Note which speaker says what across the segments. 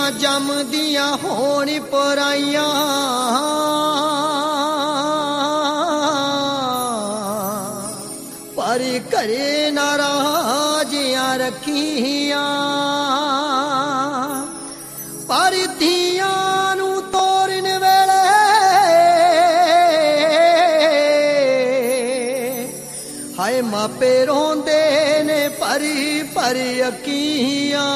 Speaker 1: ਜੰਮਦੀਆਂ ਹੋਣ ਪਰਾਈਆਂ ਪਰ ਘਰੇ ਨਾਰਾਜ਼ੀਆਂ ਰੱਖੀਆਂ ਪਰ ਧੀਆਂ ਨੂੰ ਤੋਰਨ ਵੇਲੇ ਹਾਏ ਮਾਪੇ ਰੋਂਦੇ ਨੇ ਭਰੀ ਭਰੀ ਅੱਖੀਆਂ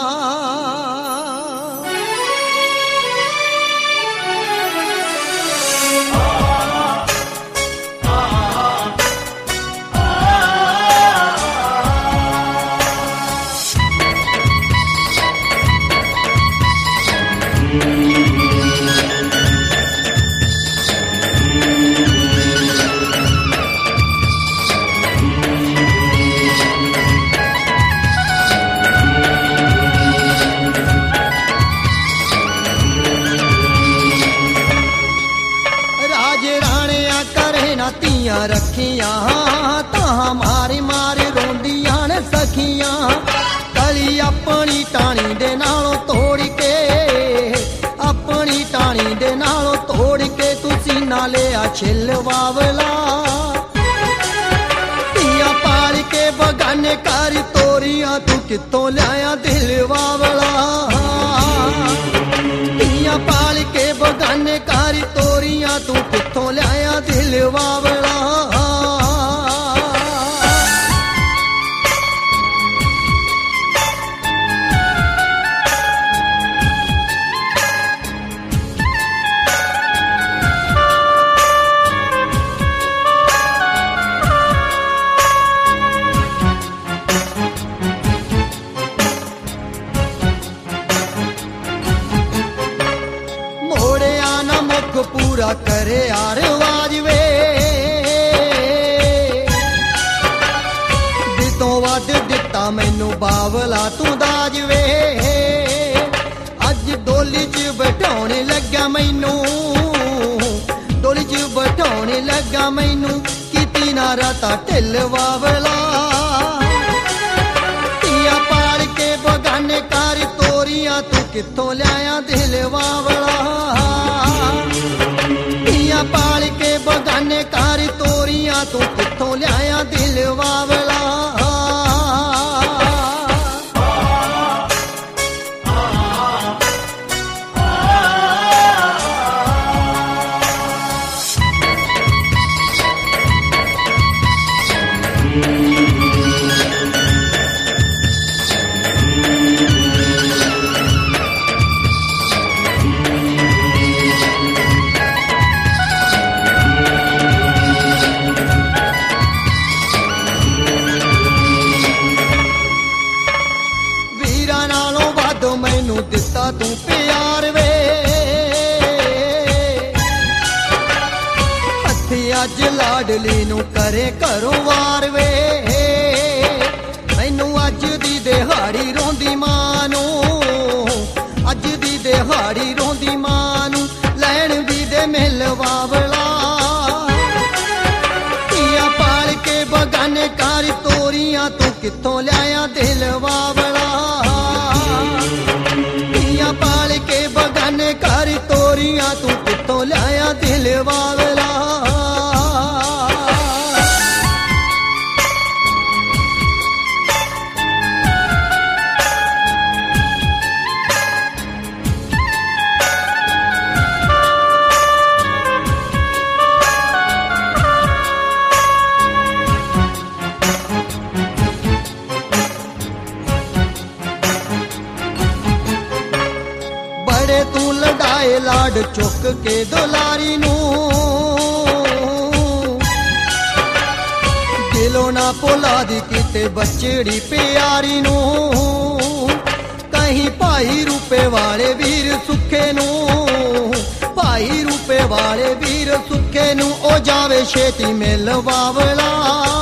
Speaker 1: ਧੀਆਂ ਰੱਖੀਆਂ ਤਾਂ ਮਾਰੇ ਮਾਰੇ ਰੋਂਦੀਆਂ ਨੇ ਸਖੀਆਂ ਕਲੀ ਆਪਣੀ ਟਾਣੀ ਦੇ ਨਾਲੋਂ ਤੋੜ ਕੇ ਆਪਣੀ ਟਾਣੀ ਦੇ ਨਾਲੋਂ ਤੋੜ ਕੇ ਤੁਸੀਂ ਨਾ ਲਿਆ ਛਿੱਲ ਵਾਵਲਾ ਧੀਆਂ ਪਾਲ ਕੇ ਬਗਾਨੇ ਕਰ ਤੋਰੀਆਂ ਤੂੰ ਕਿੱਥੋਂ ਲਿਆਇਆ ਦਿਲ ਵਾਵਲਾ ਧੀਆਂ ਪਾਲ ਕੇ ਬਗਾਨੇ ਕਰ ਤੋਰੀਆਂ ਤੂੰ ਕਿੱਥੋਂ ਲਿਆਇਆ ਦਿਲ ਵਾਵਲਾ ਪੂਰਾ ਕਰੇ ਯਾਰ ਆਵਾਜ਼ ਵੇ ਦਿੱਤੋਂ ਵੱਧ ਦਿੱਤਾ ਮੈਨੂੰ ਬਾਵਲਾ ਤੂੰ ਦਾਜ ਵੇ ਅੱਜ ਡੋਲੀ 'ਚ ਬਿਠਾਉਣੇ ਲੱਗਾ ਮੈਨੂੰ ਡੋਲੀ 'ਚ ਬਿਠਾਉਣੇ ਲੱਗਾ ਮੈਨੂੰ ਕੀਤੀ ਨਾ ਰਾਤਾ ਢਿੱਲ ਵਾਵਲਾ ਧੀਆਂ ਪਾਲ ਕੇ ਬਗਾਨੇ ਕਰ ਤੋਰੀਆਂ ਤੂੰ ਕਿੱਥੋਂ ਲਿਆਇਆ ਦਿਲ ਵਾਵਲਾ ਧੀਆਂ ਪਾਲ ਕੇ ਬਗਾਨੇ ਕਰ ਤੋਰੀਆਂ ਤੂੰ ਕਿੱਥੋਂ ਲਿਆਇਆ ਦਿਲ ਵਾਵਲਾ ਮੈਨੂੰ ਦਿੱਤਾ ਤੂੰ ਪਿਆਰ ਵੇ ਹੱਥੀ ਅੱਜ ਲਾਡਲੀ ਨੂੰ ਕਰੇ ਘਰੋਂ ਵਾਰ ਵੇ ਮੈਨੂੰ ਅੱਜ ਦੀ ਦਿਹਾੜੀ ਰੋਂਦੀ ਮਾਂ ਨੂੰ ਅੱਜ ਦੀ ਦਿਹਾੜੀ ਰੋਂਦੀ ਮਾਂ ਨੂੰ ਲੈਣ ਵੀ ਦੇ ਮਿਲ ਵਾਵਲਾ ਧੀਆਂ ਪਾਲ ਕੇ ਬਗਾਨੇ ਕਰ ਤੋਰੀਆਂ ਤੂੰ ਕਿੱਥੋਂ ਲਿਆਇਆ ਦਿਲ ਵਾਵਲਾ ਧੀਆਂ ਪਾਲ ਕੇ ਬਗਾਨੇ ਕਰ ਤੋਰੀਆਂ ਤੂੰ ਕਿੱਥੋਂ ਲਿਆਇਆ ਦਿਲ ਵਾਵਲਾ ਤੂੰ ਲੜਾਏ ਲਾਡ ਚੁੱਕ ਕੇ ਦੁਲਾਰੀ ਨੂੰ ਦਿਲੋਂ ਨਾ ਭੁਲਾ ਦੀ ਕਿਤੇ ਬੱਚੜੀ ਪਿਆਰੀ ਨੂੰ ਕਹੀਂ ਭਾਈ ਰੂਪੇ ਵਾਲੇ ਵੀਰ ਸੁੱਖੇ ਨੂੰ ਭਾਈ ਰੂਪੇ ਵਾਲੇ ਵੀਰ ਸੁੱਖੇ ਨੂੰ ਉਹ ਜਾਵੇ ਛੇਤੀ ਮਿਲ ਵਾਵਲਾ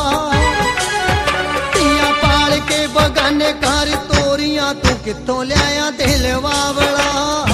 Speaker 1: ਧੀਆਂ ਪਾਲ ਕੇ ਬਗਾਨੇ ਕਰ ਤੋਰੀਆਂ ਤੂੰ ਕਿੱਥੋਂ ਲਿਆਇਆ ਦਿਲ ਵਾਵਲਾ